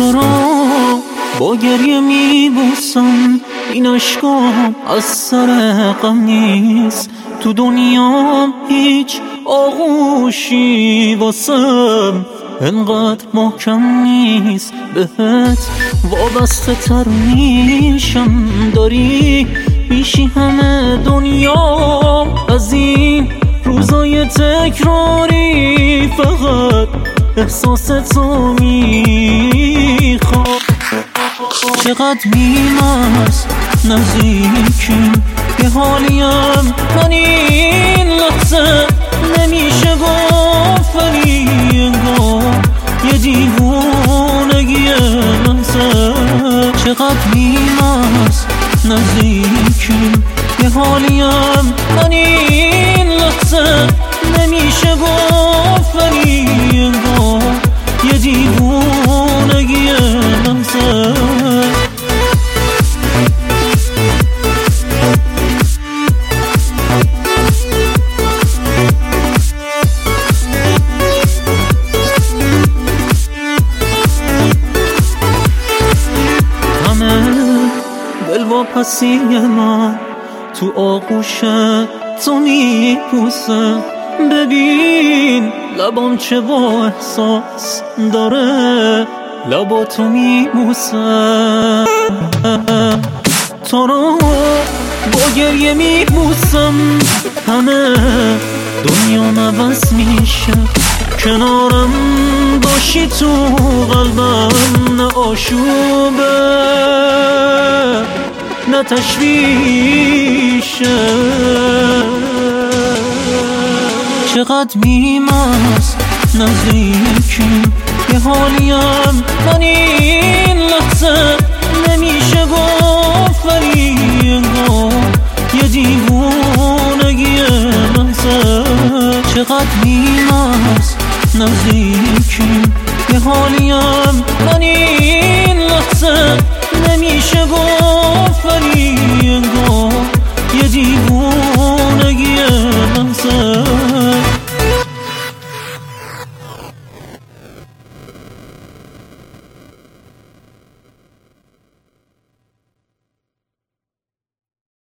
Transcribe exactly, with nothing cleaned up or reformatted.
تو رو با گریه میبوسم، این عشقام از سر غم نیست. تو دنیام هیچ آغوشی واسم انقدر محکم نیست. بهت وابسته تر میشم، داری میشی همه دنیا از این روزای تکراری. فقط احساس تو میخوام. چقدر میمست نزدیکیم، یه حالیم من این لحظه نمیشه گفت، ولی انگار یه دیوونگی لحظه. چقدر میمست نزدیکیم، یه حالیم من این لحظه نمیشه گفت، ولی انگار یه دیوونگی لحظه. دل واپسی من تو آغوش تو میپوسه. ببین لبام چه با احساس داره، لبا تو میبوسه. تو رو با گریه میبوسم، همه دنیا عوض میشه. کنارم باشی تو قلبم، نه آشوبه نه تشویشه. چقدر میمست نزدیکیم، یه حالیم من این لحظه نمیشه گفت، ولی انگار یه دیوونگی لحظه. چقدر میمست نزدیکیم، یه حالیم